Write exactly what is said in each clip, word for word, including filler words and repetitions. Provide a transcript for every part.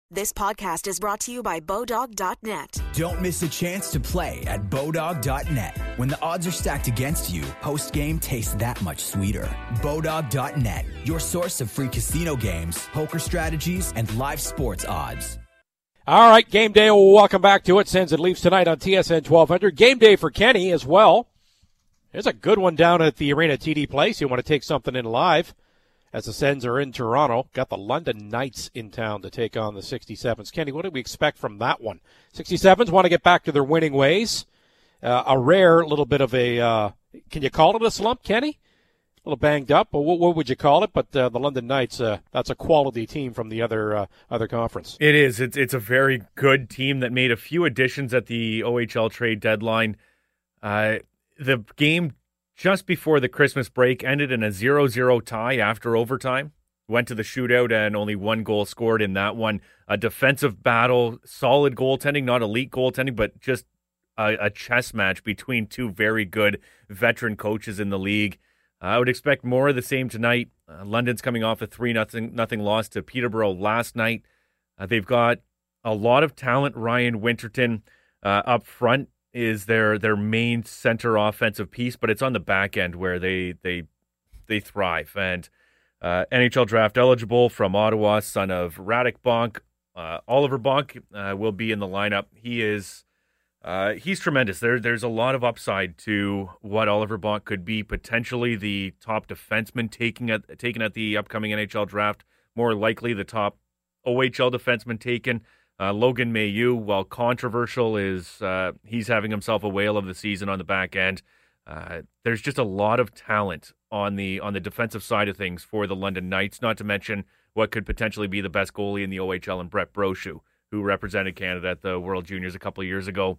This podcast is brought to you by Bodog dot net. Don't miss a chance to play at Bodog dot net. When the odds are stacked against you, post-game tastes that much sweeter. Bodog dot net, your source of free casino games, poker strategies, and live sports odds. All right, game day. Welcome back to it. Sens and Leafs tonight on T S N twelve hundred. Game day for Kenny as well. There's a good one down at the Arena T D Place. You want to take something in live as the Sens are in Toronto. Got the London Knights in town to take on the sixty-sevens. Kenny, what do we expect from that one? sixty-sevens want to get back to their winning ways. Uh, a rare little bit of a, uh, can you call it a slump, Kenny? A little banged up, but what, what would you call it? But uh, the London Knights, uh, that's a quality team from the other uh, other conference. It is. It's it's a very good team that made a few additions at the O H L trade deadline. Uh, the game just before the Christmas break ended in a zero zero tie after overtime. Went to the shootout and only one goal scored in that one. A defensive battle, solid goaltending, not elite goaltending, but just a, a chess match between two very good veteran coaches in the league. Uh, I would expect more of the same tonight. Uh, London's coming off a three nothing nothing loss to Peterborough last night. Uh, they've got a lot of talent. Ryan Winterton uh, up front is their their main center offensive piece, but it's on the back end where they they they thrive. And uh, N H L draft eligible from Ottawa, son of Radek Bonk, uh, Oliver Bonk uh, will be in the lineup. He is uh, he's tremendous. There there's a lot of upside to what Oliver Bonk could be. Potentially the top defenseman taking at taken at the upcoming N H L draft. More likely the top O H L defenseman taken. Uh, Logan Mailloux, while controversial, is uh, he's having himself a whale of the season on the back end. Uh, there's just a lot of talent on the on the defensive side of things for the London Knights, not to mention what could potentially be the best goalie in the O H L, and Brett Brochu, who represented Canada at the World Juniors a couple of years ago,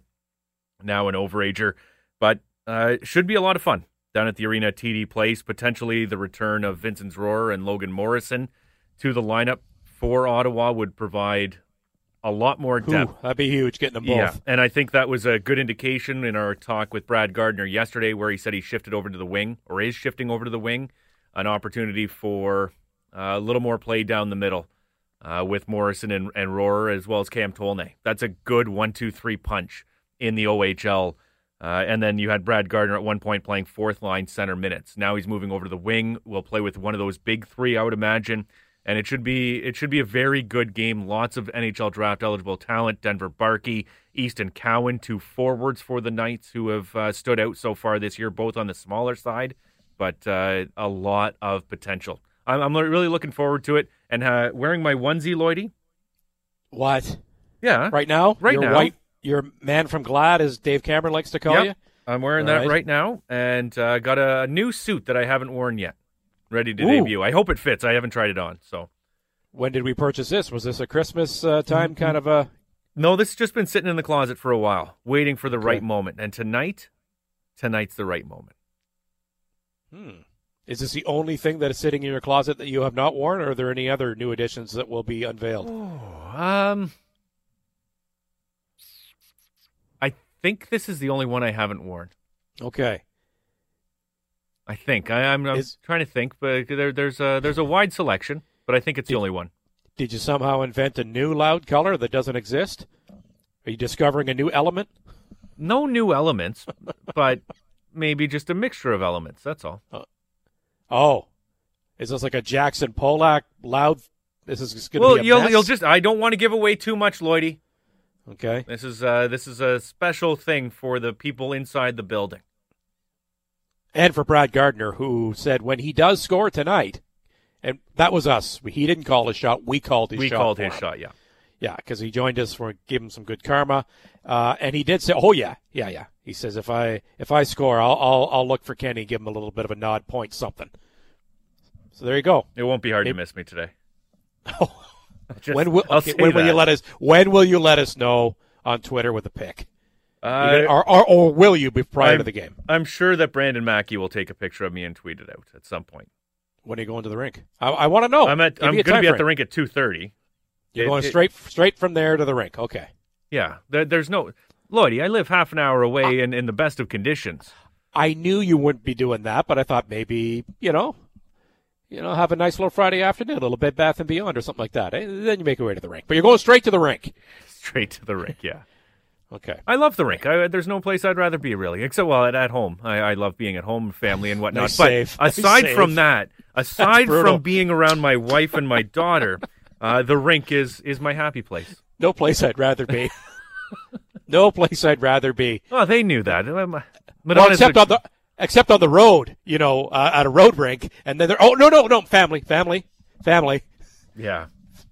now an overager. But uh, should be a lot of fun down at the Arena T D Place. Potentially the return of Vincent Rohrer and Logan Morrison to the lineup for Ottawa would provide a lot more depth. Ooh, that'd be huge, getting them both. Yeah, and I think that was a good indication in our talk with Brad Gardner yesterday, where he said he shifted over to the wing, or is shifting over to the wing, an opportunity for uh, a little more play down the middle uh, with Morrison and, and Rohrer, as well as Cam Tolnay. That's a good one two three punch in the O H L. Uh, and then you had Brad Gardner at one point playing fourth-line center minutes. Now he's moving over to the wing. We'll play with one of those big three, I would imagine. And it should be it should be a very good game. Lots of N H L draft-eligible talent. Denver Barkey, Easton Cowan, two forwards for the Knights who have uh, stood out so far this year, both on the smaller side, but uh, a lot of potential. I'm, I'm really looking forward to it. And uh, wearing my onesie, Lloydie. What? Yeah. Right now? Right Your now. White, your man from Glad, as Dave Cameron likes to call Yep. you? I'm wearing All that right. right now, and uh, got a new suit that I haven't worn yet. Ready to Ooh. debut. I hope it fits. I haven't tried it on. So, When did we purchase this? Was this a Christmas uh, time kind of a... no, this has just been sitting in the closet for a while, waiting for the Okay. right moment. And tonight, tonight's the right moment. Hmm. Is this the only thing that is sitting in your closet that you have not worn, or are there any other new additions that will be unveiled? Oh, um, I think this is the only one I haven't worn. Okay. I think I, I'm, I'm Is- trying to think, but there, there's a there's a wide selection, but I think it's the only one. Did you somehow invent a new loud color that doesn't exist? Are you discovering a new element? No new elements, but maybe just a mixture of elements. That's all. Oh. Is this like a Jackson Polak loud? This is going to Well, be a you'll mess? you'll just. I don't want to give away too much, Lloydie. Okay. This is uh this is a special thing for the people inside the building. And for Brad Gardner, who said when he does score tonight, and that was us. He didn't call his shot. We called his We shot. called for his him. shot, yeah. Yeah, because he joined us for give him some good karma, uh, and he did say, "Oh yeah, yeah, yeah." He says, "If I if I score, I'll I'll, I'll look for Kenny, give him a little bit of a nod, point something." So there you go. It won't be hard Maybe- to miss me today. Just- when will I'll okay, say when will you that. let us? When will you let us know on Twitter with a pic? Uh, or, or or will you be prior I'm- to the game? I'm sure that Brandon Mackey will take a picture of me and tweet it out at some point. When are you going to the rink? I, I want to know. I'm at Give I'm me a going to time be at frame. the rink at two thirty. You're It- going it- straight straight from there to the rink. Okay. Yeah, there, there's no Lloydie. I live half an hour away in, in the best of conditions. I knew you wouldn't be doing that, but I thought maybe you know, you know, have a nice little Friday afternoon, a little Bed Bath and Beyond or something like that. Eh? Then you make your way to the rink. But you're going straight to the rink. Straight to the rink, yeah. Okay. I love the rink. I, there's no place I'd rather be, really, except, well, at, at home. I, I love being at home, family and whatnot. Nice but save. aside Nice from save. that, aside brutal. from being around my wife and my daughter, uh, the rink is, is my happy place. No place I'd rather be. No place I'd rather be. Oh, they knew that. Well, Madonna's except the- on the except on the road, you know, uh, at a road rink, and then they're oh no no no family family family. Yeah.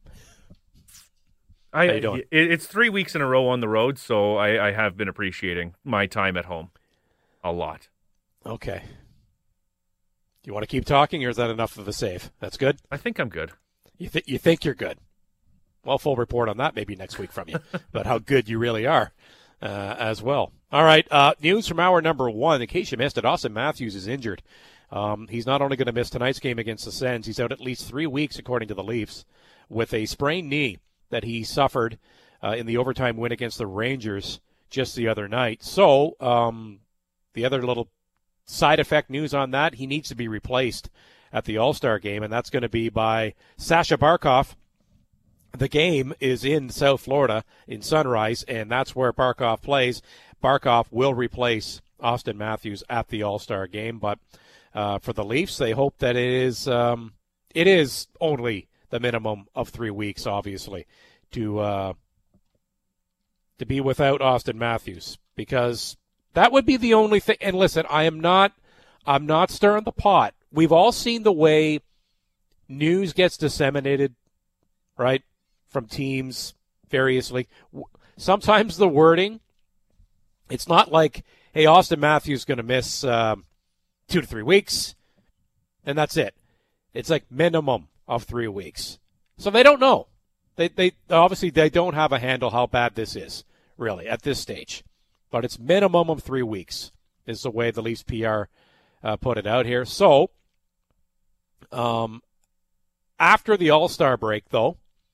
I, How you doing? It, it's three weeks in a row on the road, so I, I have been appreciating my time at home a lot. Okay. Do you want to keep talking, or is that enough of a save? That's good. I think I'm good. You think you think you're good? Well, full report on that maybe next week from you, but how good you really are uh, as well. All right, uh, news from hour number one. In case you missed it, Austin Matthews is injured. Um, he's not only going to miss tonight's game against the Sens, he's out at least three weeks, according to the Leafs, with a sprained knee that he suffered uh, in the overtime win against the Rangers just the other night. So um, the other little side effect news on that, he needs to be replaced at the All-Star game, and that's going to be by Sasha Barkov. The game is in South Florida in Sunrise, and that's where Barkov plays. Barkov will replace Austin Matthews at the All-Star game, but uh, for the Leafs, they hope that it is um, it is only the minimum of three weeks, obviously, to uh, to be without Austin Matthews, because that would be the only thing. And listen, I am not I'm not stirring the pot. We've all seen the way news gets disseminated, right, from teams variously. Sometimes the wording, it's not like, hey, Austin Matthews is going to miss um, two to three weeks, and that's it. It's like minimum of three weeks. So they don't know. They they obviously they don't have a handle how bad this is, really, at this stage. But it's minimum of three weeks is the way the Leafs P R uh, put it out here. So um, after the All-Star break, though,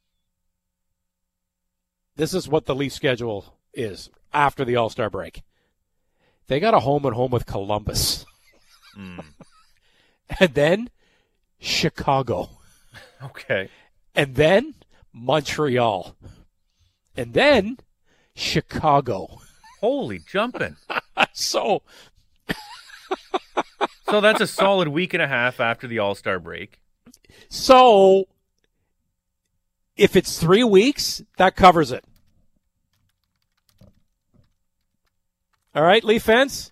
this is what the Leafs schedule is after the All-Star break. They got a home and home with Columbus. Mm. And then Chicago. Okay. And then Montreal. And then Chicago. Holy jumping. So So that's a solid week and a half after the All-Star break. So if it's three weeks, that covers it. All right, Leaf fans?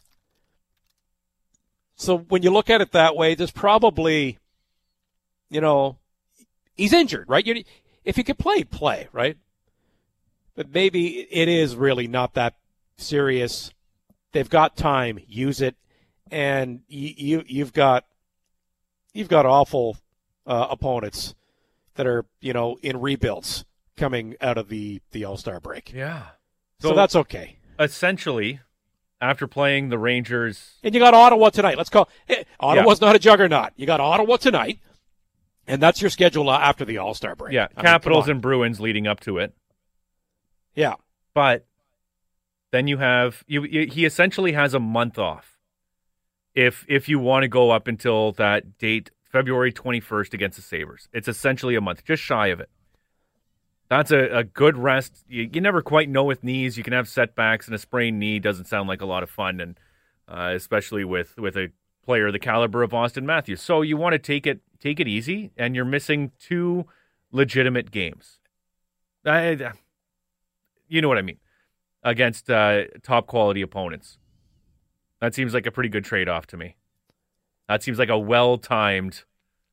So when you look at it that way, there's probably, you know, he's injured, right? You, if he could play, play, right? But maybe it is really not that serious. They've got time, use it, and you, you you've got you've got awful uh, opponents that are, you know, in rebuilds coming out of the, the All-Star break. Yeah. So, So, that's okay. essentially, after playing the Rangers, And you got Ottawa tonight. Let's call eh, Ottawa's not a juggernaut. You got Ottawa tonight, and that's your schedule after the All-Star break. yeah, I mean, Capitals come on. and Bruins leading up to it. Yeah. But then you have you, you he essentially has a month off. If if you want to go up until that date, February twenty-first against the Sabres. It's essentially a month, just shy of it. That's a, a good rest. You, you never quite know with knees. You can have setbacks, and a sprained knee doesn't sound like a lot of fun, and uh, especially with, with a player the caliber of Austin Matthews. So you want to take it take it easy, and you're missing two legitimate games. I, you know what I mean, against uh, top-quality opponents. That seems like a pretty good trade-off to me. That seems like a well-timed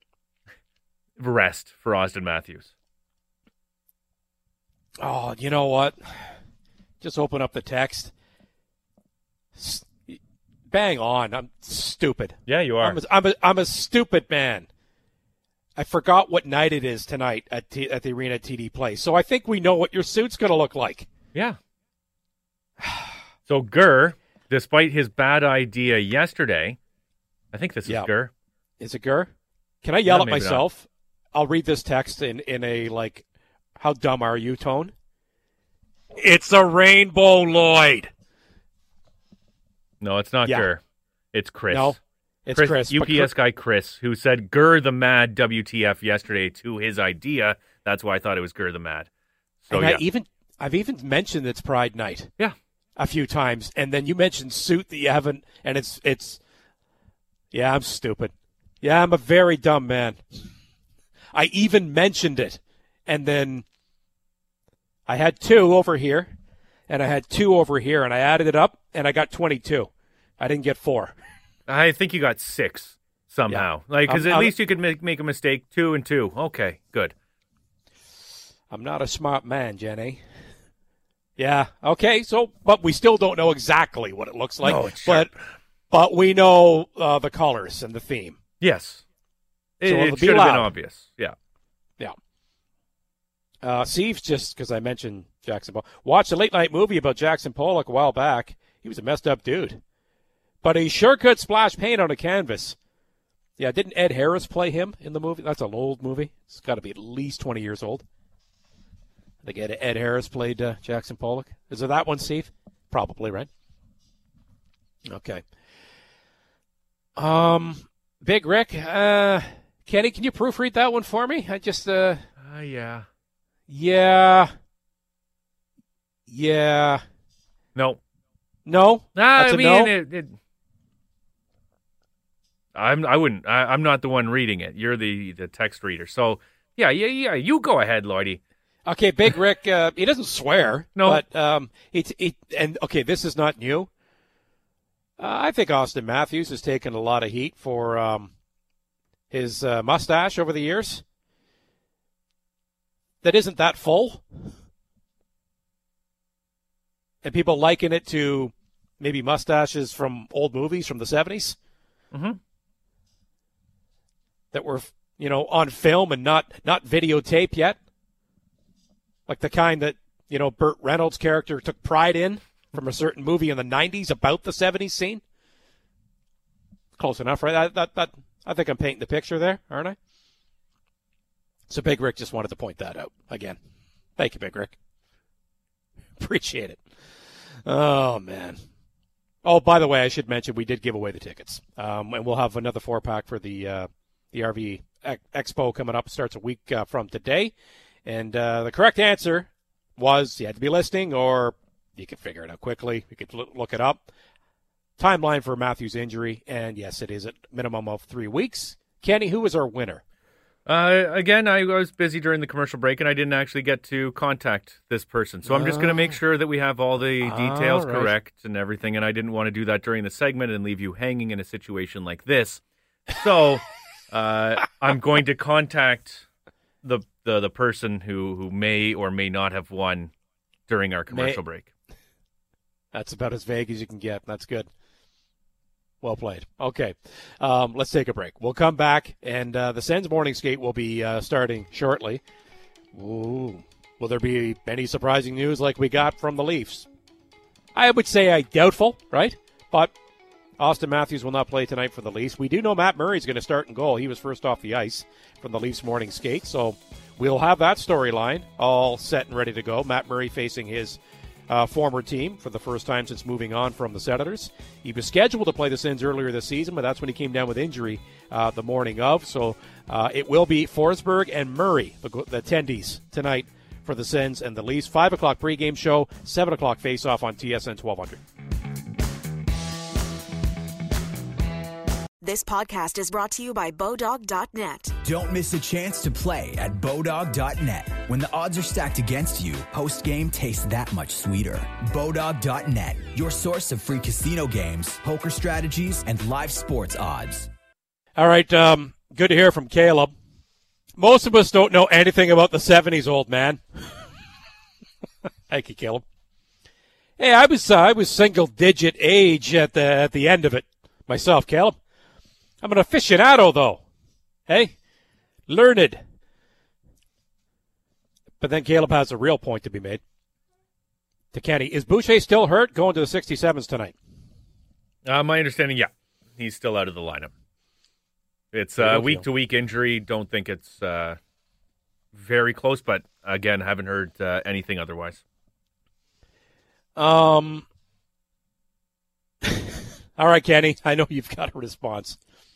rest for Austin Matthews. Oh, you know what? Just open up the text. S- Bang on. I'm stupid. Yeah, you are. I'm a, I'm a, I'm a stupid man. I forgot what night it is tonight at T, at the Arena T D Place. So I think we know what your suit's going to look like. Yeah. So Gurr, despite his bad idea yesterday, I think this is Yeah. Gurr. Is it Gurr? Can I yell No, at maybe myself? I'll read this text in, in a, like, how dumb are you tone? It's a Rainbow Lloyd. No, it's not Yeah. Gurr. It's Chris. No, It's Chris, Chris. U P S guy Chris, who said Gur the Mad W T F yesterday to his idea. That's why I thought it was Gur the Mad. So and yeah. I even, I've even mentioned it's Pride Night. Yeah. A few times. And then you mentioned Suit that you haven't, and it's, it's, yeah, I'm stupid. Yeah, I'm a very dumb man. I even mentioned it. And then I had two over here, and I had two over here, and I added it up, and I got twenty-two. I didn't get four. I think you got six somehow. Yeah. Like, because um, at I'm, least you could make, make a mistake. Two and two. Okay, good. I'm not a smart man, Jenny. Yeah, okay, so, but we still don't know exactly what it looks like. No, it's but, but we know uh, the colors and the theme. Yes. It, so it should have been obvious. Yeah. Yeah. Uh, Steve's just, because I mentioned Jackson Pollock, watched a late-night movie about Jackson Pollock a while back. He was a messed-up dude. But he sure could splash paint on a canvas. Yeah, didn't Ed Harris play him in the movie? That's an old movie. It's got to be at least twenty years old. I think Ed, Ed Harris played uh, Jackson Pollock. Is it that one, Steve? Probably, right? Okay. Um, Big Rick, uh, Kenny, can you proofread that one for me? I just, uh... Uh, yeah. Yeah. Yeah. No. No? Nah, That's I a mean, no? it, it, I'm, I wouldn't, I, I'm not the one reading it. You're the, the text reader. So, yeah, yeah, yeah, you go ahead, Lloydie. Okay, Big Rick, uh, he doesn't swear. No. But, um, it's, it, and, okay, this is not new. Uh, I think Austin Matthews has taken a lot of heat for um, his uh, mustache over the years. That isn't that full. And people liken it to maybe mustaches from old movies from the seventies. Mm-hmm. That were, you know, on film and not, not videotape yet. Like the kind that, you know, Burt Reynolds' character took pride in from a certain movie in the nineties about the seventies scene. Close enough, right? That, that, that, I think I'm painting the picture there, aren't I? So Big Rick just wanted to point that out again. Thank you, Big Rick. Appreciate it. Oh, man. Oh, by the way, I should mention we did give away the tickets. Um, and we'll have another four-pack for the uh, the R V Expo coming up. Starts a week uh, from today. And uh, the correct answer was you had to be listening, or you could figure it out quickly. You could look it up. Timeline for Matthews' injury, and yes, it is a minimum of three weeks. Kenny, who was our winner? Uh, again, I was busy during the commercial break, and I didn't actually get to contact this person. So I'm just going to make sure that we have all the details all right. correct and everything, and I didn't want to do that during the segment and leave you hanging in a situation like this. So uh, I'm going to contact the, the the person who, who may or may not have won during our commercial may- break. That's about as vague as you can get. That's good. Well played. Okay, um, let's take a break. We'll come back, and uh, the Sens morning skate will be uh, starting shortly. Ooh. Will there be any surprising news like we got from the Leafs? I would say I doubtful, right? But Austin Matthews will not play tonight for the Leafs. We do know Matt Murray's going to start in goal. He was first off the ice from the Leafs morning skate, so we'll have that storyline all set and ready to go. Matt Murray facing his Uh, former team for the first time since moving on from the Senators. He was scheduled to play the Sens earlier this season, but that's when he came down with injury uh, the morning of. So uh, it will be Forsberg and Murray, the, the attendees tonight for the Sens and the Leafs. five o'clock pregame show, seven o'clock face-off on T S N twelve hundred. This podcast is brought to you by Bodog dot net. Don't miss a chance to play at Bodog dot net. When the odds are stacked against you, post-game tastes that much sweeter. Bodog dot net, your source of free casino games, poker strategies, and live sports odds. All right, um, good to hear from Caleb. Most of us don't know anything about the seventies, old man. Thank you, Caleb. Hey, I was uh, I was single-digit age at the at the end of it myself, Caleb. I'm an aficionado, though. Hey? Learned. But then Caleb has a real point to be made. To Kenny, is Boucher still hurt going to the sixty-sevens tonight? Uh, my understanding, yeah. He's still out of the lineup. It's a uh, week-to-week injury. Don't think it's uh, very close, but again, haven't heard uh, anything otherwise. Um. All right, Kenny, I know you've got a response.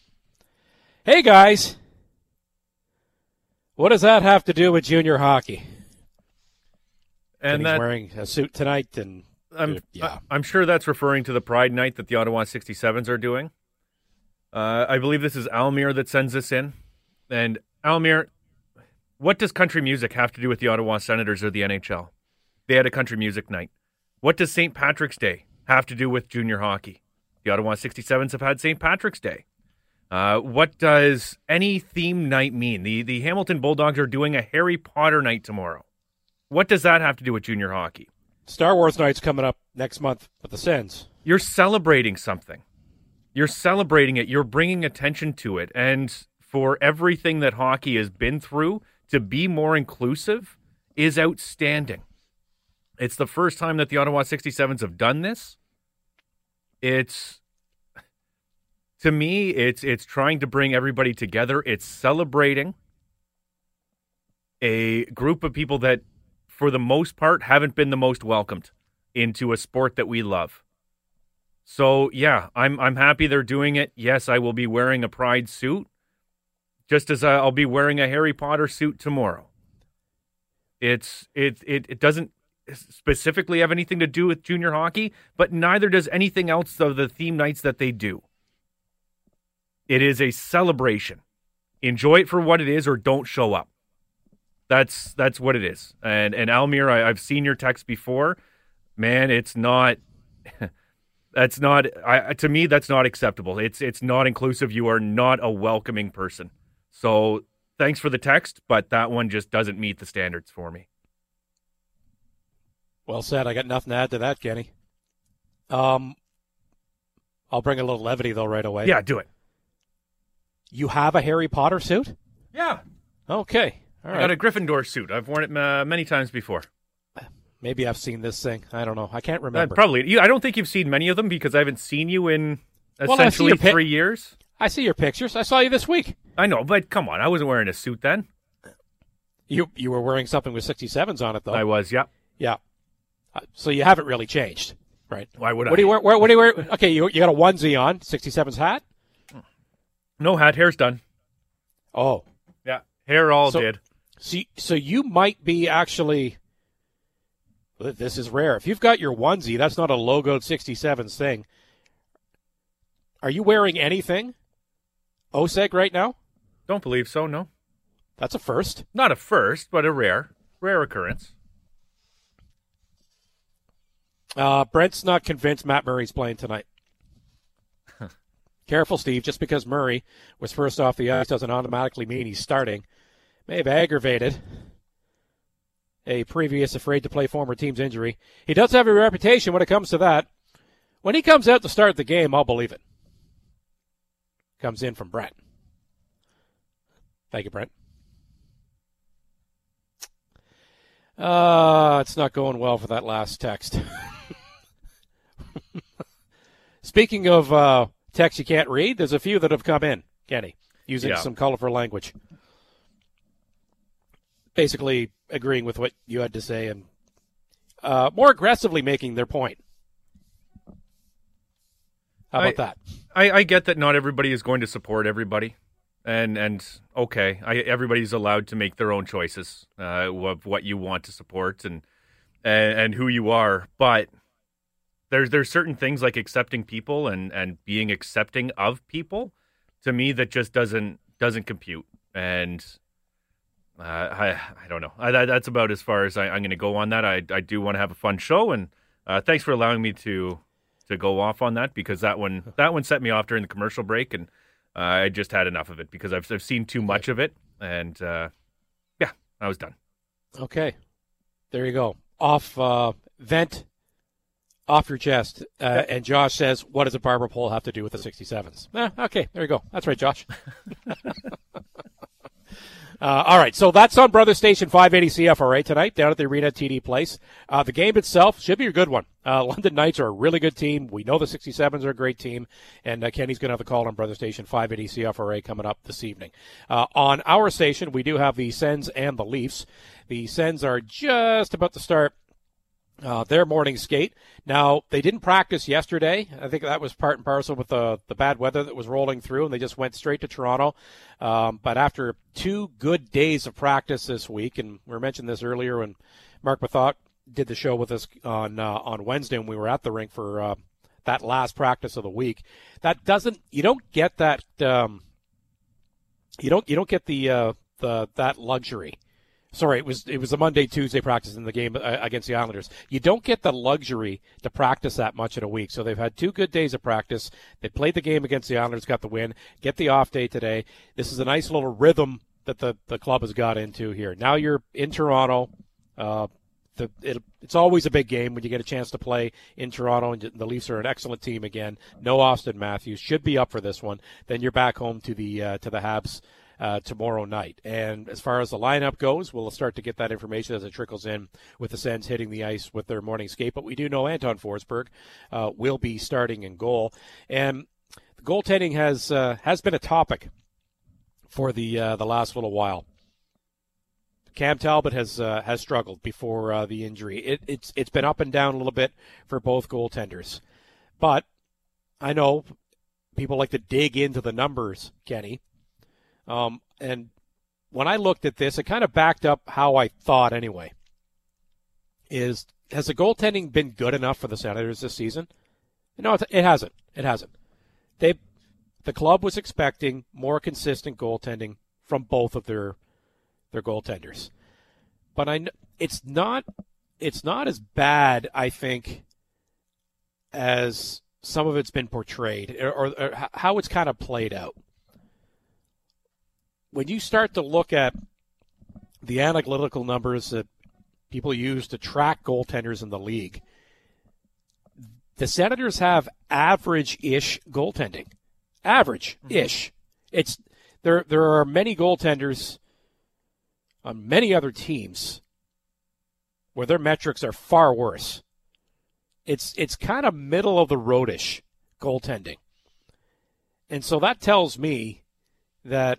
Hey, guys. What does that have to do with junior hockey? And he's that, wearing a suit tonight, and I'm yeah. I'm sure that's referring to the Pride Night that the Ottawa sixty-sevens are doing. Uh, I believe this is Almir that sends this in. And Almir, what does country music have to do with the Ottawa Senators or the N H L? They had a country music night. What does Saint Patrick's Day have to do with junior hockey? The Ottawa sixty-sevens have had Saint Patrick's Day. Uh, what does any theme night mean? The the Hamilton Bulldogs are doing a Harry Potter night tomorrow. What does that have to do with junior hockey? Star Wars night's coming up next month with the Sens. You're celebrating something. You're celebrating it. You're bringing attention to it. And for everything that hockey has been through, to be more inclusive is outstanding. It's the first time that the Ottawa sixty-sevens have done this. It's, to me, it's it's trying to bring everybody together. It's celebrating a group of people that, for the most part, haven't been the most welcomed into a sport that we love. So, yeah, I'm I'm happy they're doing it. Yes, I will be wearing a Pride suit, just as I'll be wearing a Harry Potter suit tomorrow. It's it it it doesn't specifically have anything to do with junior hockey, but neither does anything else of the theme nights that they do. It is a celebration. Enjoy it for what it is, or don't show up. That's that's what it is. And and Almir, I, I've seen your text before. Man, it's not. That's not. I, to me, that's not acceptable. It's it's not inclusive. You are not a welcoming person. So thanks for the text, but that one just doesn't meet the standards for me. Well said. I got nothing to add to that, Kenny. Um, I'll bring a little levity though right away. Yeah, do it. You have a Harry Potter suit? Yeah. Okay. All right. I got a Gryffindor suit. I've worn it uh, many times before. Maybe I've seen this thing. I don't know. I can't Uh, remember. probably. I don't think you've seen many of them because I haven't seen you in Well, I see essentially your pic- three years. I see your pictures. I saw you this week. I know, but come on. I wasn't wearing a suit then. You you were wearing something with sixty-sevens on it, though. I was, yeah. Yeah. Uh, so you haven't really changed, right? Why would I? What do you wear? Where, what do you wear? Okay, you you got a onesie on, sixty-sevens hat? No hat. Hair's done. Oh. Yeah. Hair all So- did. So, so you might be actually, this is rare. If you've got your onesie, that's not a logoed sixty-sevens thing. Are you wearing anything, O S E G, right now? Don't believe so, no. That's a first. Not a first, but a rare. Rare occurrence. Uh, Brent's not convinced Matt Murray's playing tonight. Careful, Steve. Just because Murray was first off the ice doesn't automatically mean he's starting. May have aggravated a previous afraid-to-play former team's injury. He does have a reputation when it comes to that. When he comes out to start the game, I'll believe it. Comes in from Brent. Thank you, Brent. Uh, it's not going well for that last text. Speaking of uh, text you can't read, there's a few that have come in, Kenny, using Yeah. some colorful language. Basically agreeing with what you had to say and uh, more aggressively making their point. How about I, that? I, I get that not everybody is going to support everybody. And, and okay, I, everybody's allowed to make their own choices uh, of what you want to support and, and and who you are. But there's there's certain things like accepting people and, and being accepting of people, to me, that just doesn't doesn't compute. And uh, I I don't know. I, that, that's about as far as I, I'm going to go on that. I I do want to have a fun show, and uh, thanks for allowing me to to go off on that, because that one that one set me off during the commercial break, and uh, I just had enough of it because I've I've seen too much of it, and uh, yeah, I was done. Okay. There you go. Off, uh, vent off your chest. Uh, and Josh says, what does a barber pole have to do with the sixty-sevens? Eh, okay, there you go. That's right, Josh. Uh, all right, so that's on Brother Station five eighty C F R A tonight down at the Arena T D Place. Uh, the game itself should be a good one. Uh, London Knights are a really good team. We know the sixty-sevens are a great team, and uh, Kenny's going to have the call on Brother Station five eighty C F R A coming up this evening. Uh, on our station, we do have the Sens and the Leafs. The Sens are just about to start Uh, their morning skate. Now, they didn't practice yesterday. I think that was part and parcel with the, the bad weather that was rolling through, and they just went straight to Toronto. Um, but after two good days of practice this week, and we mentioned this earlier when Mark Mathot did the show with us on uh, on Wednesday when we were at the rink for uh, that last practice of the week, that doesn't you don't get that um, you don't you don't get the uh, the that luxury. Sorry, it was it was a Monday, Tuesday practice in the game against the Islanders. You don't get the luxury to practice that much in a week. So they've had two good days of practice. They played the game against the Islanders, got the win, get the off day today. This is a nice little rhythm that the, the club has got into here. Now you're in Toronto. Uh, the, it, it's always a big game when you get a chance to play in Toronto, and the Leafs are an excellent team again. No Austin Matthews. Should be up for this one. Then you're back home to the uh, to the Habs Uh, tomorrow night. And as far as the lineup goes, we'll start to get that information as it trickles in with the Sens hitting the ice with their morning skate. But we do know Anton Forsberg uh, will be starting in goal. And the goaltending has uh, has been a topic for the uh, the last little while. Cam Talbot has uh, has struggled before uh, the injury. It, it's it's been up and down a little bit for both goaltenders. But I know people like to dig into the numbers, Kenny. Um, and when I looked at this, it kind of backed up how I thought anyway. Is has the goaltending been good enough for the Senators this season? No, it hasn't. It hasn't. They, the club was expecting more consistent goaltending from both of their their goaltenders, but I it's not it's not as bad, I think, as some of it's been portrayed or, or, or how it's kind of played out. When you start to look at the analytical numbers that people use to track goaltenders in the league, the Senators have average-ish goaltending. Average-ish. Mm-hmm. It's there. There are many goaltenders on many other teams where their metrics are far worse. It's it's kind of middle of the roadish goaltending, and so that tells me that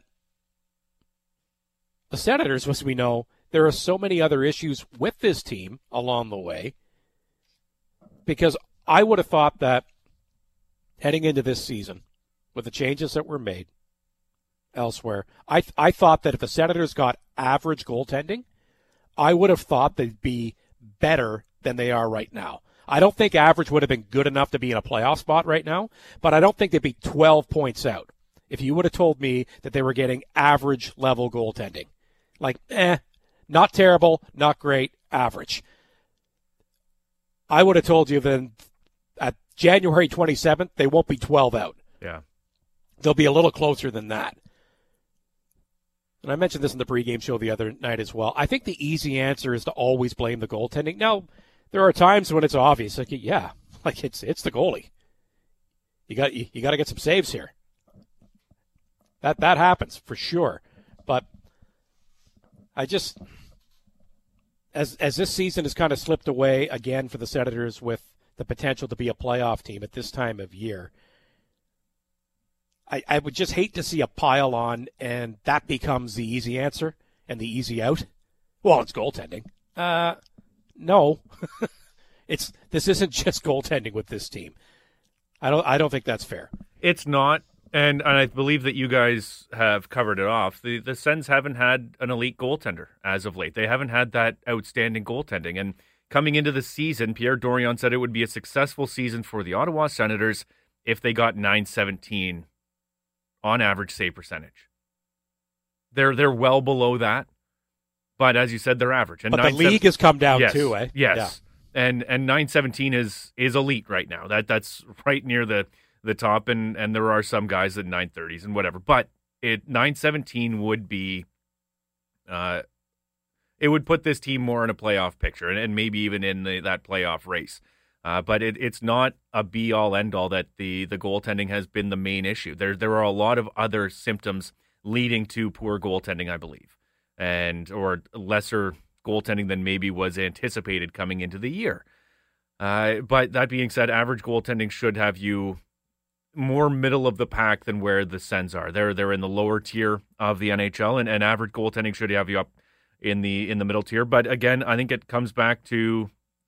the Senators, as we know, there are so many other issues with this team along the way, because I would have thought that heading into this season, with the changes that were made elsewhere, I th- I thought that if the Senators got average goaltending, I would have thought they'd be better than they are right now. I don't think average would have been good enough to be in a playoff spot right now, but I don't think they'd be twelve points out if you would have told me that they were getting average level goaltending. Like, eh, not terrible, not great, average. I would have told you then at January twenty-seventh, they won't be twelve out. Yeah. They'll be a little closer than that. And I mentioned this in the pregame show the other night as well. I think the easy answer is to always blame the goaltending. Now, there are times when it's obvious. Like, yeah, like it's it's the goalie. You got you, you got to get some saves here. That that happens for sure. But I just, as as this season has kind of slipped away again for the Senators with the potential to be a playoff team at this time of year, I, I would just hate to see a pile on and that becomes the easy answer and the easy out. Well, it's goaltending. Uh, no, it's this isn't just goaltending with this team. I don't I don't think that's fair. It's not. And and I believe that you guys have covered it off. The the Sens haven't had an elite goaltender as of late. They haven't had that outstanding goaltending. And coming into the season, Pierre Dorion said it would be a successful season for the Ottawa Senators if they got nine seventeen on average save percentage. They're they're well below that. But as you said, they're average. And but the league has come down yes, too, eh? Yes. Yeah. And and nine seventeen is is elite right now. That that's right near the the top, and, and there are some guys at nine thirties and whatever. But it nine seventeen would be, uh, it would put this team more in a playoff picture, and, and maybe even in the, that playoff race. Uh, but it, it's not a be-all, end-all that the, the goaltending has been the main issue. There there are a lot of other symptoms leading to poor goaltending, I believe, and or lesser goaltending than maybe was anticipated coming into the year. Uh, but that being said, average goaltending should have you more middle of the pack than where the Sens are. They're they're in the lower tier of the N H L, and, and average goaltending should have you up in the in the middle tier. But again, I think it comes back to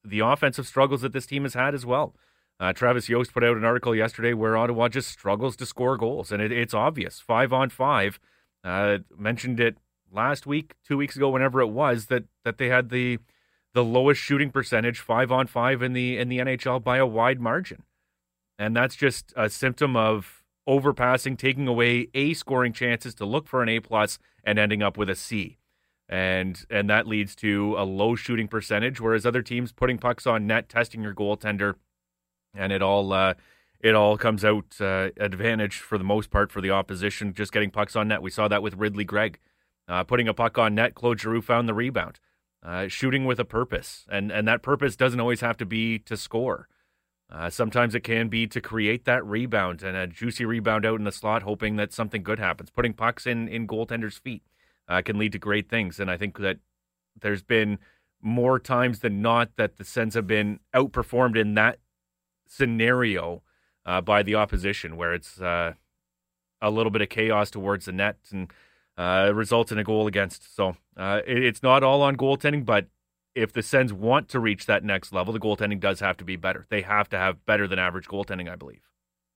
the offensive struggles that this team has had as well. Uh, Travis Yost put out an article yesterday where Ottawa just struggles to score goals, and it, it's obvious. Five on five. Uh, mentioned it last week, two weeks ago, whenever it was, that that they had the the lowest shooting percentage, five on five in the in the N H L by a wide margin, and that's just a symptom of overpassing, taking away A scoring chances to look for an A plus, and ending up with a C, and and that leads to a low shooting percentage. Whereas other teams putting pucks on net, testing your goaltender. And it all uh, it all comes out uh, advantage for the most part for the opposition, just getting pucks on net. We saw that with Ridley Gregg. Uh, putting a puck on net, Claude Giroux found the rebound. Uh, shooting with a purpose. And, and that purpose doesn't always have to be to score. Uh, sometimes it can be to create that rebound and a juicy rebound out in the slot, hoping that something good happens. Putting pucks in, in goaltenders' feet uh, can lead to great things. And I think that there's been more times than not that the Sens have been outperformed in that scenario uh, by the opposition, where it's uh, a little bit of chaos towards the net and uh, results in a goal against. So uh, it, it's not all on goaltending, but if the Sens want to reach that next level, the goaltending does have to be better. They have to have better than average goaltending, I believe.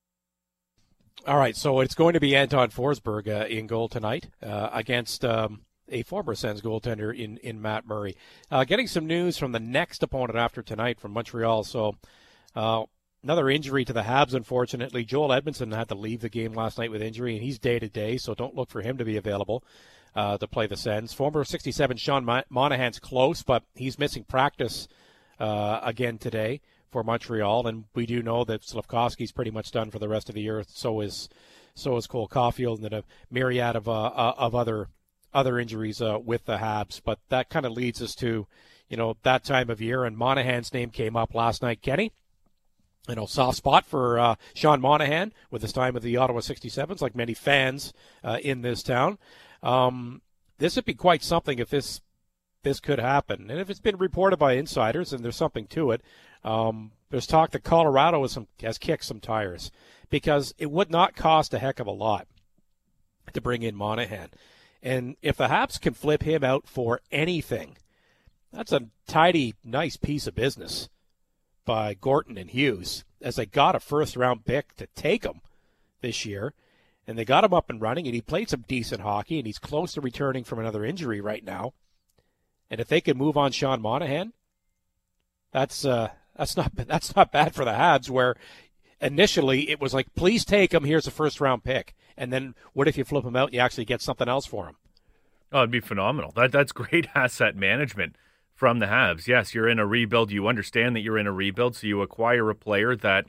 All right, so it's going to be Anton Forsberg uh, in goal tonight uh, against um, a former Sens goaltender in, in Matt Murray. Uh, getting some news from the next opponent after tonight from Montreal. So uh, another injury to the Habs, unfortunately. Joel Edmondson had to leave the game last night with injury, and he's day-to-day, so don't look for him to be available uh, to play the Sens. Former sixty-seven Sean Monahan's close, but he's missing practice uh, again today for Montreal, and we do know that Slafkovsky's pretty much done for the rest of the year. So is so is Cole Caulfield, and then a myriad of uh, of other other injuries uh, with the Habs. But that kind of leads us to, you know, that time of year, and Monahan's name came up last night, Kenny. You know, soft spot for uh, Sean Monahan with his time with the Ottawa sixty-sevens, like many fans uh, in this town. Um, this would be quite something if this this could happen. And if it's been reported by insiders, and there's something to it, um, there's talk that Colorado has, some, has kicked some tires, because it would not cost a heck of a lot to bring in Monahan. And if the Habs can flip him out for anything, that's a tidy, nice piece of business by Gorton and Hughes, as they got a first-round pick to take him this year, and they got him up and running, and he played some decent hockey, and he's close to returning from another injury right now. And if they can move on Sean Monahan, that's uh, that's not that's not bad for the Habs, where initially it was like, please take him, here's a first-round pick. And then what if you flip him out and you actually get something else for him? Oh, it'd be phenomenal. That That's great asset management from the Habs. Yes, you're in a rebuild. You understand that you're in a rebuild, so you acquire a player that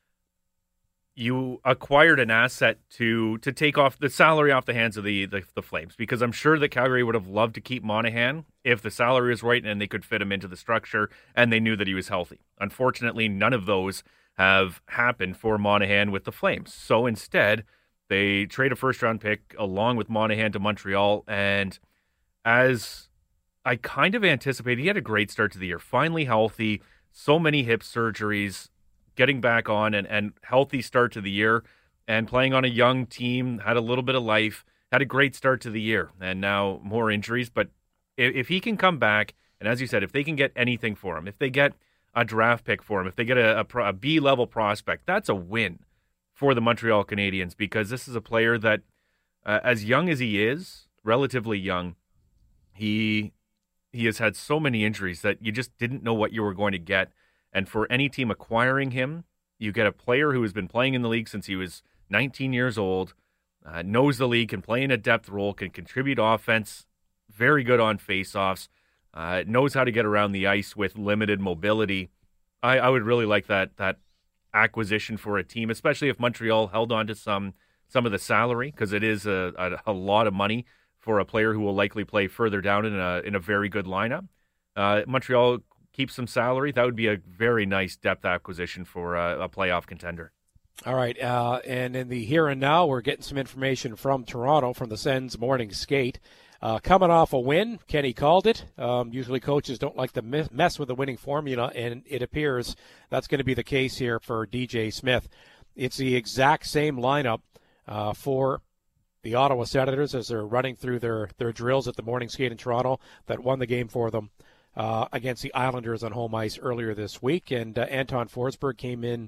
you acquired an asset to to take off the salary off the hands of the, the, the Flames, because I'm sure that Calgary would have loved to keep Monahan if the salary was right and they could fit him into the structure and they knew that he was healthy. Unfortunately, none of those have happened for Monahan with the Flames. So instead, they trade a first-round pick along with Monahan to Montreal, and as I kind of anticipated, he had a great start to the year. Finally healthy, so many hip surgeries, getting back on, and, and healthy start to the year, and playing on a young team, had a little bit of life, had a great start to the year, and now more injuries. But if, if he can come back, and as you said, if they can get anything for him, if they get a draft pick for him, if they get a, a, a B-level prospect, that's a win for the Montreal Canadiens, because this is a player that, uh, as young as he is, relatively young, he... He has had so many injuries that you just didn't know what you were going to get. And for any team acquiring him, you get a player who has been playing in the league since he was nineteen years old, uh, knows the league, can play in a depth role, can contribute offense, very good on faceoffs, uh, knows how to get around the ice with limited mobility. I, I would really like that that acquisition for a team, especially if Montreal held on to some some of the salary, because it is a, a, a lot of money for a player who will likely play further down in a in a very good lineup. Uh, Montreal keeps some salary. That would be a very nice depth acquisition for a, a playoff contender. All right, uh, and in the here and now, we're getting some information from Toronto, from the Sens morning skate. Uh, coming off a win, Kenny called it. Um, usually coaches don't like to mess with the winning formula, and it appears that's going to be the case here for D J Smith. It's the exact same lineup uh, for the Ottawa Senators as they're running through their, their drills at the morning skate in Toronto that won the game for them uh, against the Islanders on home ice earlier this week. And uh, Anton Forsberg came in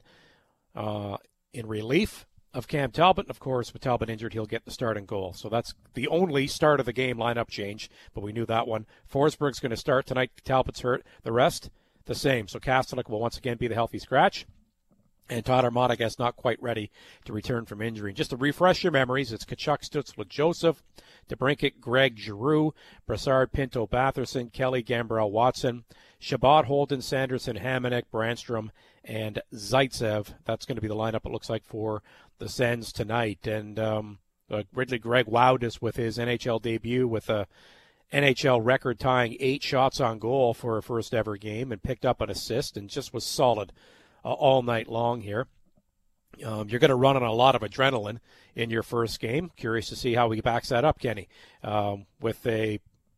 uh, in relief of Cam Talbot. Of course, with Talbot injured, he'll get the starting goal. So that's the only start of the game lineup change, but we knew that one. Forsberg's going to start tonight. Talbot's hurt. The rest, the same. So Kastelik will once again be the healthy scratch. And Todd Armada, I guess, not quite ready to return from injury. Just to refresh your memories, it's Tkachuk, Stützle, Joseph, DeBrincat, Gregg, Giroux, Brassard, Pinto, Batherson, Kelly, Gambrell, Watson, Shabbat, Holden, Sanderson, Hamonic, Brandstrom, and Zaitsev. That's going to be the lineup, it looks like, for the Sens tonight. And um, uh, Ridley Gregg wowed us with his N H L debut with a N H L record-tying eight shots on goal for a first-ever game and picked up an assist and just was solid Uh, all night long here. Um, you're going to run on a lot of adrenaline in your first game. Curious to see how he backs that up, Kenny. Um, with a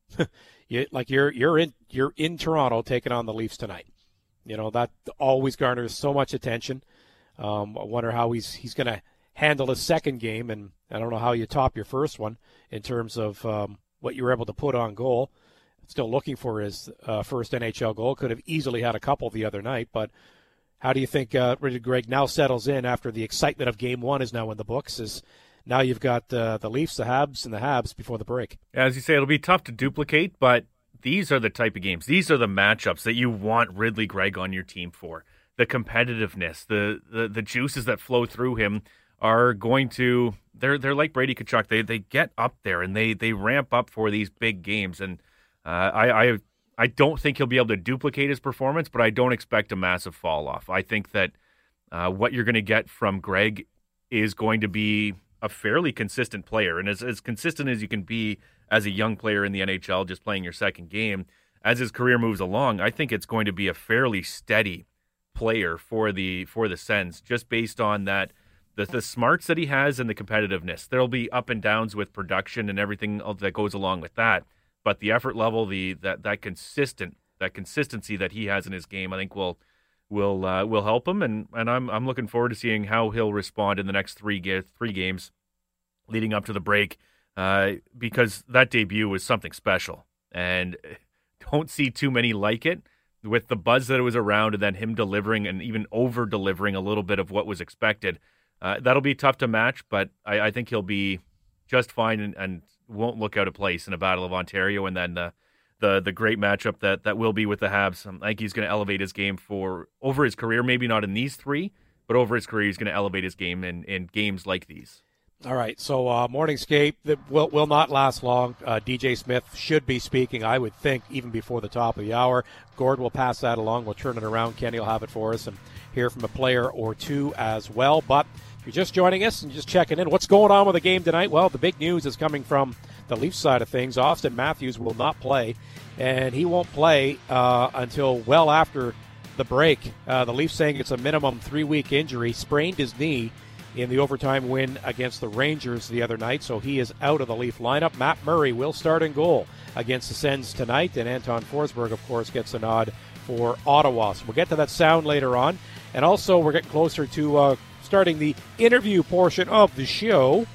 you, like you're you're in you're in Toronto taking on the Leafs tonight. You know that always garners so much attention. Um, I wonder how he's he's going to handle his second game, and I don't know how you top your first one in terms of um, what you were able to put on goal. Still looking for his uh, first N H L goal. Could have easily had a couple the other night, but. How do you think uh, Ridley Gregg now settles in after the excitement of Game One is now in the books? Is now you've got uh, the Leafs, the Habs, and the Habs before the break. As you say, it'll be tough to duplicate, but these are the type of games. These are the matchups that you want Ridley Gregg on your team for. The competitiveness, the the, the juices that flow through him are going to. They're they're like Brady Tkachuk. They they get up there and they they ramp up for these big games. And uh, I. I I don't think he'll be able to duplicate his performance, but I don't expect a massive fall off. I think that uh, what you're going to get from Gregg is going to be a fairly consistent player, and as, as consistent as you can be as a young player in the N H L, just playing your second game. As his career moves along, I think it's going to be a fairly steady player for the for the Sens, just based on that the the smarts that he has and the competitiveness. There'll be up and downs with production and everything that goes along with that. But the effort level, the that, that consistent that consistency that he has in his game, I think will will uh, will help him, and, and I'm I'm looking forward to seeing how he'll respond in the next three ga- three games leading up to the break, uh, because that debut was something special, and don't see too many like it. With the buzz that it was around, and then him delivering and even over delivering a little bit of what was expected, uh, that'll be tough to match. But I, I think he'll be just fine and. and won't look out of place in a Battle of Ontario, and then the the the great matchup that, that will be with the Habs. I think he's going to elevate his game for over his career, maybe not in these three, but over his career he's going to elevate his game in, in games like these. All right, so uh, morning skate that will, will not last long. Uh, D J Smith should be speaking, I would think, even before the top of the hour. Gord will pass that along. We'll turn it around. Kenny will have it for us and hear from a player or two as well. But if you're just joining us and just checking in, what's going on with the game tonight? Well, the big news is coming from the Leafs side of things. Austin Matthews will not play, and he won't play uh, until well after the break. Uh, the Leafs saying it's a minimum three-week injury. Sprained his knee in the overtime win against the Rangers the other night, so he is out of the Leaf lineup. Matt Murray will start in goal against the Sens tonight, and Anton Forsberg, of course, gets a nod for Ottawa. So we'll get to that sound later on. And also, we're getting closer to uh, starting the interview portion of the show.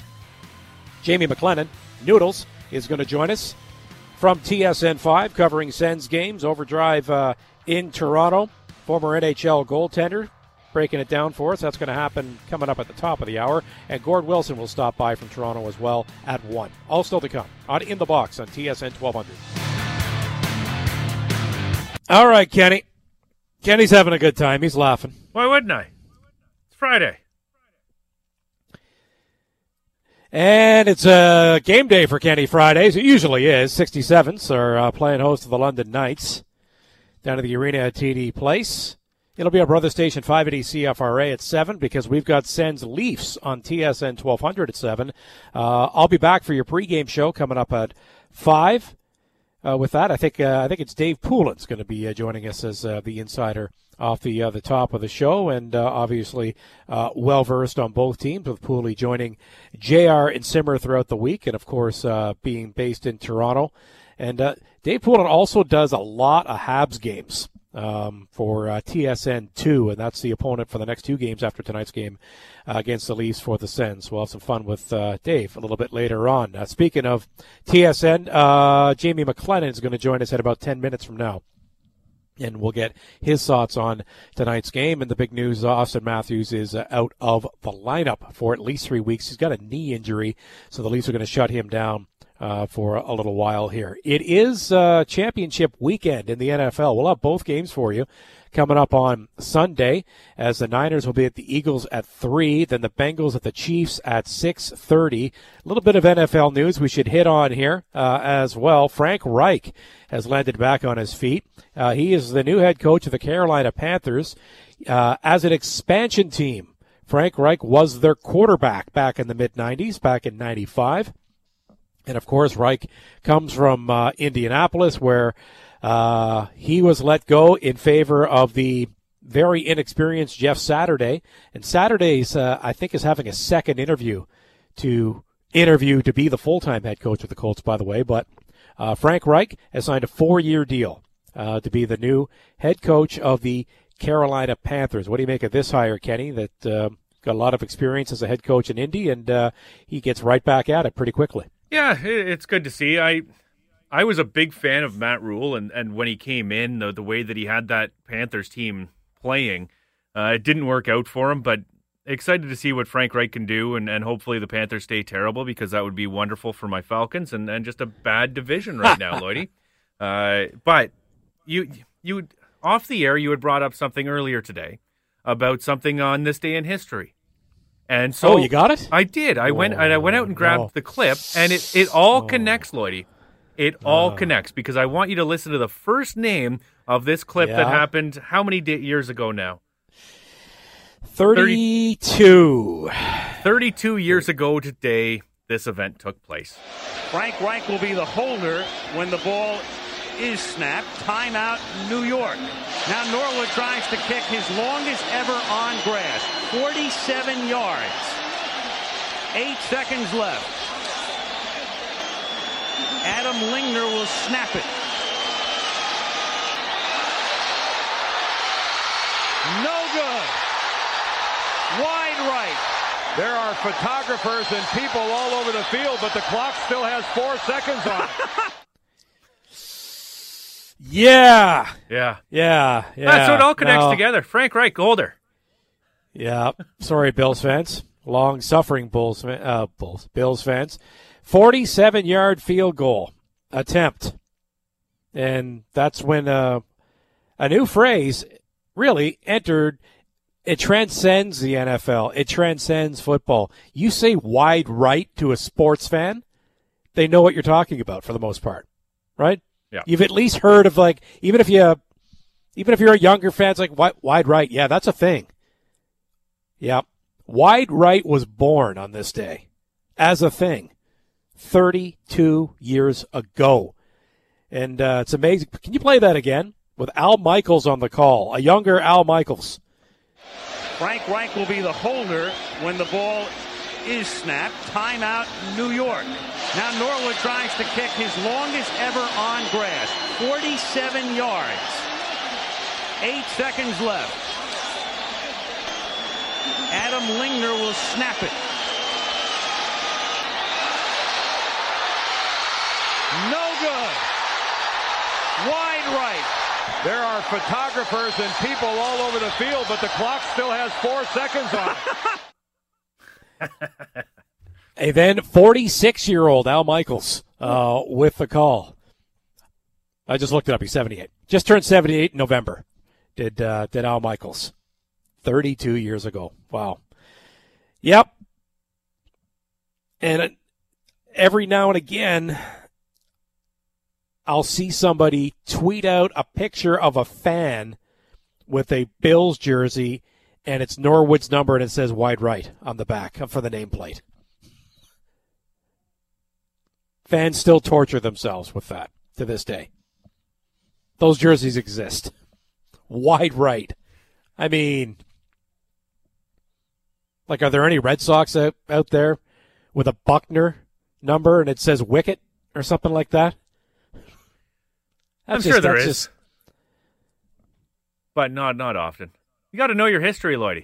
Jamie McLennan, Noodles, is going to join us from T S N five, covering Sens games. Overdrive uh, in Toronto. Former N H L goaltender, breaking it down for us. That's going to happen coming up at the top of the hour. And Gord Wilson will stop by from Toronto as well at one. All still to come on In the Box on T S N twelve hundred. All right, Kenny. Kenny's having a good time. He's laughing. Why wouldn't I? It's Friday. And it's a game day for Kenny Fridays. It usually is. sixty-sevens are uh, playing host to the London Knights down at the arena at T D Place. It'll be our brother station five eighty C F R A at seven because we've got Sens Leafs on T S N twelve hundred at seven. Uh, I'll be back for your pregame show coming up at five. Uh, with that, I think uh, I think it's Dave Poulin's going to be uh, joining us as uh, the insider off the uh, the top of the show, and uh, obviously uh, well versed on both teams, with Pooley joining J R and Simmer throughout the week, and of course uh, being based in Toronto. And uh, Dave Poulin also does a lot of Habs games um, for uh, T S N two, and that's the opponent for the next two games after tonight's game uh, against the Leafs for the Sens. We'll have some fun with uh, Dave a little bit later on. Uh, speaking of T S N, uh, Jamie McLennan is going to join us at about ten minutes from now. And we'll get his thoughts on tonight's game. And the big news, Austin Matthews is uh, out of the lineup for at least three weeks. He's got a knee injury, so the Leafs are going to shut him down uh, for a little while here. It is uh, championship weekend in the N F L. We'll have both games for you coming up on Sunday, as the Niners will be at the Eagles at three, then the Bengals at the Chiefs at six thirty. A little bit of N F L news we should hit on here uh, as well. Frank Reich has landed back on his feet. Uh, he is the new head coach of the Carolina Panthers. Uh, as an expansion team, Frank Reich was their quarterback back in the mid nineties, back in ninety-five. And, of course, Reich comes from uh, Indianapolis, where uh, he was let go in favor of the very inexperienced Jeff Saturday. And Saturday's, uh, I think, is having a second interview to interview to be the full-time head coach of the Colts, by the way. But uh, Frank Reich has signed a four-year deal uh, to be the new head coach of the Carolina Panthers. What do you make of this hire, Kenny, that uh, got a lot of experience as a head coach in Indy, and uh, he gets right back at it pretty quickly? Yeah, it's good to see. I I was a big fan of Matt Rule, and, and when he came in, the, the way that he had that Panthers team playing, uh, it didn't work out for him, but excited to see what Frank Reich can do, and, and hopefully the Panthers stay terrible, because that would be wonderful for my Falcons, and, and just a bad division right now, Lloydie. Uh, but you you off the air, you had brought up something earlier today about something on this day in history. And so oh, you got it? I did. I oh, went and I went out and grabbed no. the clip, and it, it all oh. connects, Lloydie. It all oh. connects, because I want you to listen to the first name of this clip yeah. that happened how many di- years ago now? thirty-two. thirty-two years ago today, this event took place. Frank Reich will be the holder when the ball is snapped. Timeout, New York. Now Norwood tries to kick his longest ever on grass. forty-seven yards. Eight seconds left. Adam Lingner will snap it. No good. Wide right. There are photographers and people all over the field, but the clock still has four seconds on it. Yeah. Yeah. Yeah. Yeah. That's so it all connects no. together. Frank Reich, older. Yeah. Sorry, Bills fans. Long-suffering Bulls, uh, Bulls, Bills fans. forty-seven-yard field goal attempt. And that's when uh, a new phrase really entered. It transcends the N F L. It transcends football. You say wide right to a sports fan, they know what you're talking about for the most part, right? Yeah. You've at least heard of, like, even if you, even if you're a younger fan, it's like wide, wide right. Yeah, that's a thing. Yeah. Wide right was born on this day as a thing thirty-two years ago. And uh, it's amazing. Can you play that again with Al Michaels on the call, a younger Al Michaels? Frank Reich will be the holder when the ball is snapped. Timeout, New York. Now Norwood tries to kick his longest ever on grass. forty-seven yards. Eight seconds left. Adam Lingner will snap it. No good. Wide right. There are photographers and people all over the field, but the clock still has four seconds on it. A then forty-six-year-old Al Michaels uh, with the call. I just looked it up. He's seventy-eight. Just turned seventy-eight in November. Did uh, did Al Michaels. thirty-two years ago. Wow. Yep. And every now and again, I'll see somebody tweet out a picture of a fan with a Bills jersey, and it's Norwood's number, and it says wide right on the back for the nameplate. Fans still torture themselves with that to this day. Those jerseys exist. Wide right. I mean, like, are there any Red Sox out, out there with a Buckner number and it says Wicket or something like that? That's I'm just, sure there is. Just... But not not often. You got to know your history, Lloydie.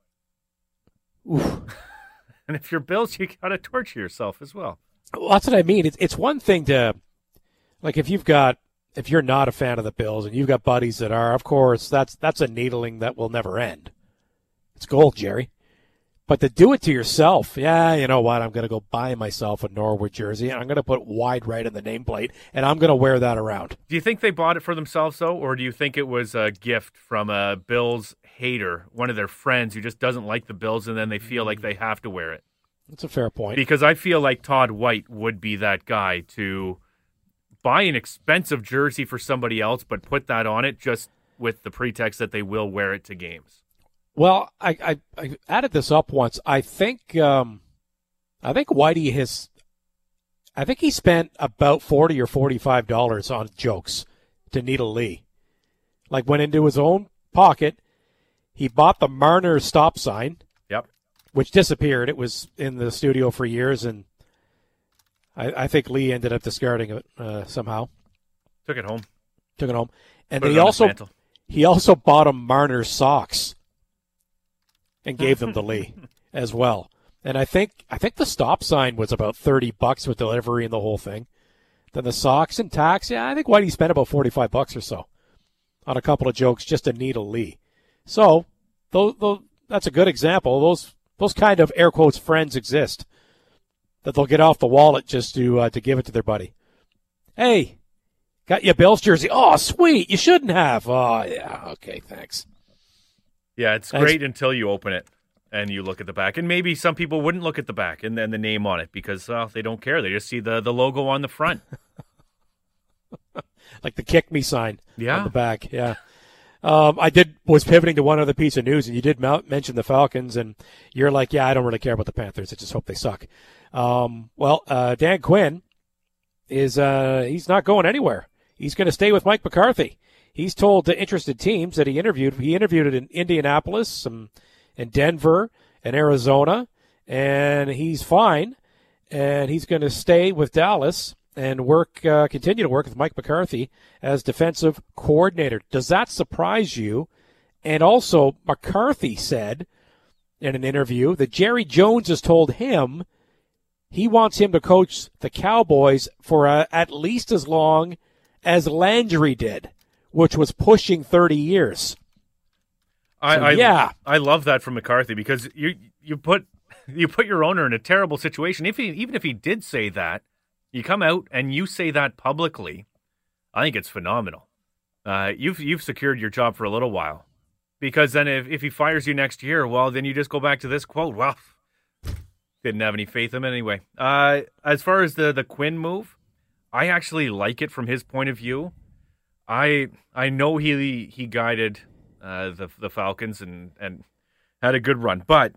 Oof. And if you're Bills, you got to torture yourself as well. Well, that's what I mean. It's it's one thing to, like, if you've got if you're not a fan of the Bills and you've got buddies that are, of course, that's that's a needling that will never end. It's gold, Jerry. But to do it to yourself, yeah, you know what? I'm going to go buy myself a Norwood jersey, and I'm going to put wide right in the nameplate, and I'm going to wear that around. Do you think they bought it for themselves, though, or do you think it was a gift from a Bills hater, one of their friends who just doesn't like the Bills, and then they feel like they have to wear it? That's a fair point. Because I feel like Todd White would be that guy to buy an expensive jersey for somebody else, but put that on it just with the pretext that they will wear it to games. Well, I, I, I added this up once. I think um, I think Whitey has, I think he spent about forty or forty-five dollars on jokes to Needle Lee. Like went into his own pocket. He bought the Marner stop sign. Yep. Which disappeared. It was in the studio for years, and I, I think Lee ended up discarding it uh, somehow. Took it home. Took it home. And Put then it he on also his mantle. he also bought him Marner socks. And gave them to Lee as well. And I think I think the stop sign was about thirty bucks with delivery and the whole thing. Then the socks and tax, yeah, I think Whitey spent about forty-five bucks or so on a couple of jokes just to Needle Lee. So those, those, that's a good example. Those those kind of air quotes friends exist that they'll get off the wallet just to uh, to give it to their buddy. Hey, got you a Bills jersey? Oh, sweet. You shouldn't have. Oh, yeah. Okay, thanks. Yeah, it's Thanks. great until you open it and you look at the back. And maybe some people wouldn't look at the back and then the name on it because uh, they don't care. They just see the, the logo on the front. Like the kick me sign Yeah. on the back. Yeah. Um, I did was pivoting to one other piece of news, and you did mount, mention the Falcons, and you're like, yeah, I don't really care about the Panthers. I just hope they suck. Um, well, uh, Dan Quinn is uh, he's not going anywhere. He's going to stay with Mike McCarthy. He's told the interested teams that he interviewed. He interviewed it in Indianapolis, some in Denver, and Arizona, and he's fine. And he's going to stay with Dallas and work, uh, continue to work with Mike McCarthy as defensive coordinator. Does that surprise you? And also, McCarthy said in an interview that Jerry Jones has told him he wants him to coach the Cowboys for uh, at least as long as Landry did, which was pushing thirty years. I, So, I yeah. I love that from McCarthy because you you put you put your owner in a terrible situation. If he even if he did say that, you come out and you say that publicly, I think it's phenomenal. Uh, you've you've secured your job for a little while, because then if, if he fires you next year, well, then you just go back to this quote. Well, didn't have any faith in him anyway. Uh, as far as the the Quinn move, I actually like it from his point of view. I I know he he guided uh, the the Falcons and, and had a good run, but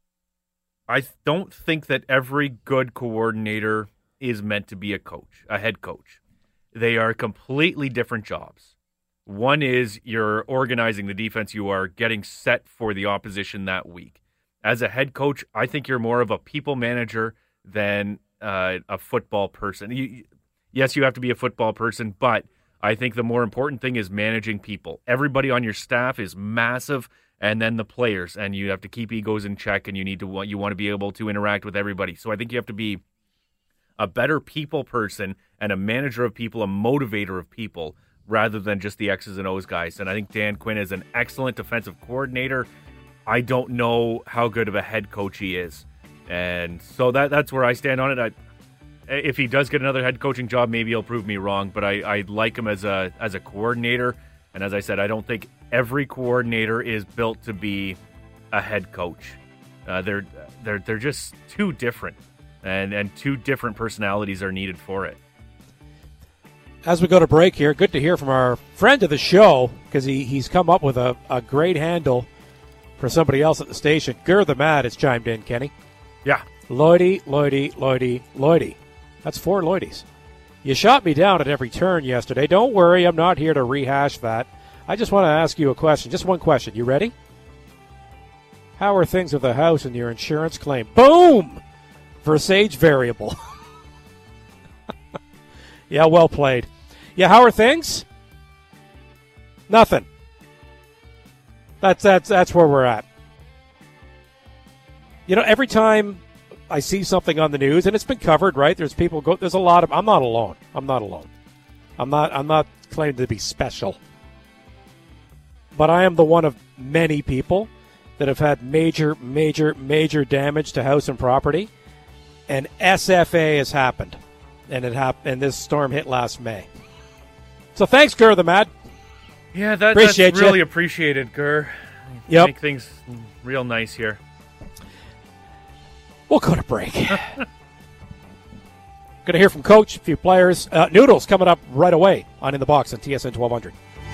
I don't think that every good coordinator is meant to be a coach, a head coach. They are completely different jobs. One is you're organizing the defense, you are getting set for the opposition that week. As a head coach, I think you're more of a people manager than uh, a football person. You, yes, you have to be a football person, but I think the more important thing is managing people. Everybody on your staff is massive, and then the players, and you have to keep egos in check, and you need to you want to be able to interact with everybody. So I think you have to be a better people person and a manager of people, a motivator of people, rather than just the X's and O's guys. And I think Dan Quinn is an excellent defensive coordinator. I don't know how good of a head coach he is, and so that that's where I stand on it. I, if he does get another head coaching job, maybe he'll prove me wrong, but I, I like him as a as a coordinator. And as I said, I don't think every coordinator is built to be a head coach. Uh, they're they're they're just too different, and and two different personalities are needed for it. As we go to break here, good to hear from our friend of the show, because he, he's come up with a, a great handle for somebody else at the station. Gur the Mad has chimed in, Kenny. Yeah. Lloydie, Lloydie, Lloydie, Lloydie. That's four Lloydies. You shot me down at every turn yesterday. Don't worry, I'm not here to rehash that. I just want to ask you a question, just one question. You ready? How are things with the house and your insurance claim? Boom! Versage variable. Yeah, well played. Yeah, how are things? Nothing. That's that's that's where we're at. You know, every time I see something on the news, and it's been covered, right? There's people go. There's a lot of. I'm not alone. I'm not alone. I'm not. I'm not claim to be special. But I am the one of many people that have had major, major, major damage to house and property. And S F A has happened. And it hap- and this storm hit last May. So thanks, Gur the Mad. Yeah, that, Appreciate that's really you. appreciated, Gur. Yep. Make things real nice here. We'll go to break. Going to hear from Coach, a few players. Uh, Noodles coming up right away on In the Box on T S N twelve hundred.